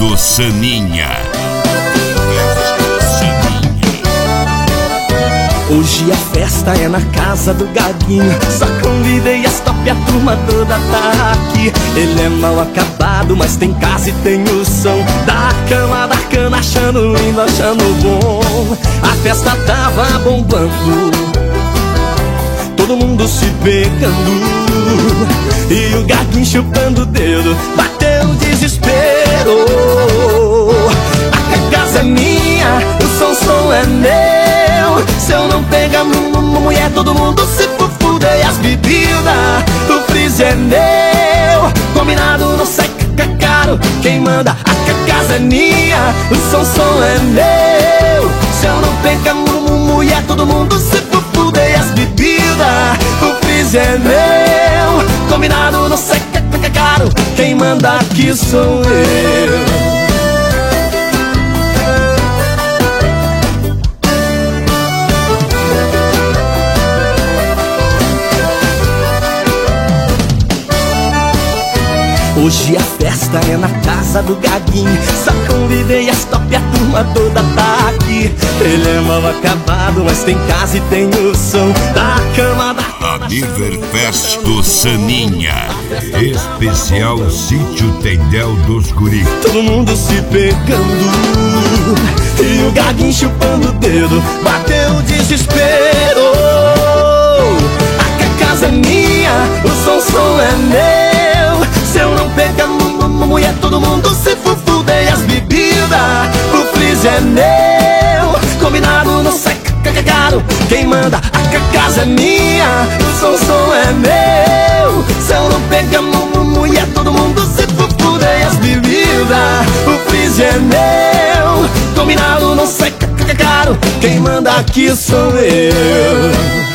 do Saninha. Hoje a festa é na casa do Gaguinho. Só convidei as top, a turma toda tá aqui. Ele é mal acabado, mas tem casa e tem o som da cama, da cana, achando lindo, achando bom. A festa tava bombando, todo mundo se pegando, e o Gaguinho chupando o dedo. Bateu o desespero. A casa é minha, o som é meu. Se eu não pegar mulher, todo mundo se fuder. E as bebidas, o freezer é meu. Combinado não sai caro, quem manda, a casa é minha. O som é meu. Se eu não pegar mulher, todo mundo se fuder. E as bebidas, o freezer é meu. Combinado não sai caro, quem manda aqui sou eu. Hoje a festa é na casa do Gaguinho. Só convidei as top, a turma toda tá aqui. Ele é mal acabado, mas tem casa e tem o som da cama, da A Riverfest do Saninha. Especial Sítio Tendel dos Guri. todo mundo se pegando, e o Gaguinho chupando o dedo. Bateu o desespero. A casa é minha, o som é meu. Se eu não pegar mulher, todo mundo se fuder. E as bebidas, o freezer é meu. Combinado não sai caro, quem manda, a casa é minha. O som é meu. Se eu não pegar mulher, todo mundo se fuder. E as bebidas, o freezer é meu. Combinado não sai caro, quem manda aqui sou eu.